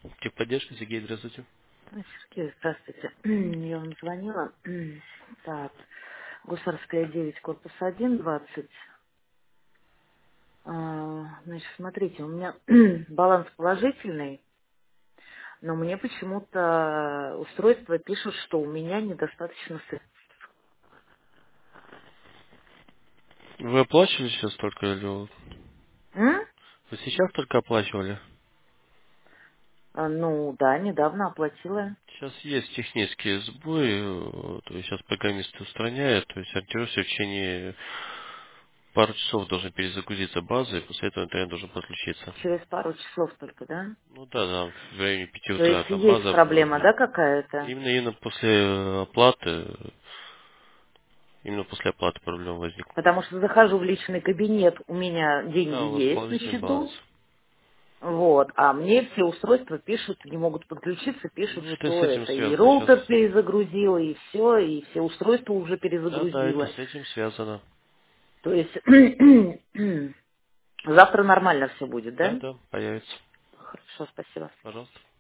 Техподдержка, Сергей, здравствуйте. Сергей, здравствуйте. Я вам звонила. Так, Гусарская 9, корпус 1, 20. Значит, смотрите, у меня баланс положительный, но мне почему-то устройство пишут, что у меня недостаточно средств. Вы оплачивали сейчас только или М? вы сейчас только оплачивали? Ну, да, недавно оплатила. Сейчас есть технические сбои, то есть сейчас программисты устраняют, то есть антивирус в течение пару часов должен перезагрузиться база, и после этого интернет должен подключиться. Через пару часов только, да? Ну да, да, в районе 5 То утра есть там есть база проблема, обновлена. да, какая-то? Именно после оплаты, именно после оплаты проблема возникла. Потому что захожу в личный кабинет, у меня деньги Да, у вас есть на положительный баланс. счету. Вот, а мне все устройства пишут, не могут подключиться, пишут, Ну, это с что этим это и связано сейчас. роутер перезагрузила, и все устройства уже Да, да, это перезагрузила. с этим связано. То есть завтра нормально все будет, Да, да? да, появится. Хорошо, спасибо. Пожалуйста.